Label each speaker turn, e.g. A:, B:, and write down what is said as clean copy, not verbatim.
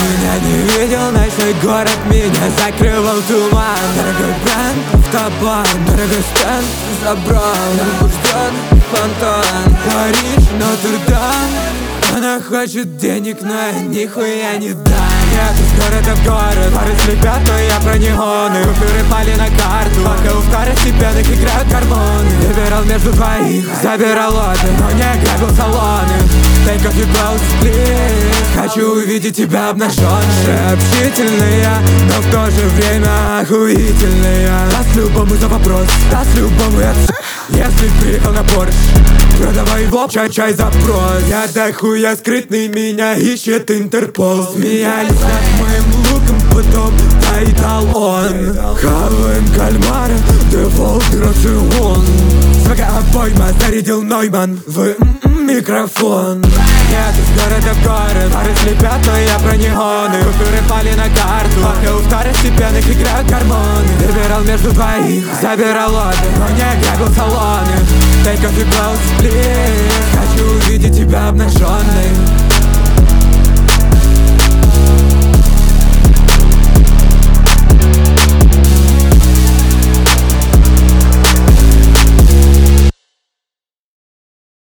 A: меня не видел, ночной город меня закрывал туман. Дорогой бренд, автобан, дорогой стенд забрал. Возбужден фонтан, Париж, Нотр-Дам. Она хочет денег, но я нихуя не дам. Нет, из города в город, пары слепят, но я про неоны. Купюры пали на карту, пока у второстепенных играют гормоны. Выбирал между двоих, забирал лоты, но не грабил салоны. Take off your clothes, please. Хочу увидеть тебя обнаженной. Общительная, но в то же время охуительная. Даст любому за вопрос, даст любому я. Если приехал на Порш, продавай в лоб, чай запрос. Я до хуя скрытный, меня ищет Интерпол. Смеялись над моим луком, потом доедал он. Хаваем кальмара, дефолт рацион. Свага обойма, зарядил Нойман в микрофон. Нет, из города в город, пары слепят, но я про неоны. Купюры пали на карту, пока у второстепенных играют гормоны. Выбирал между двоих, забирал лоты, но не грабил салоны. Take off your clothes, please. Хочу увидеть тебя обнаженной.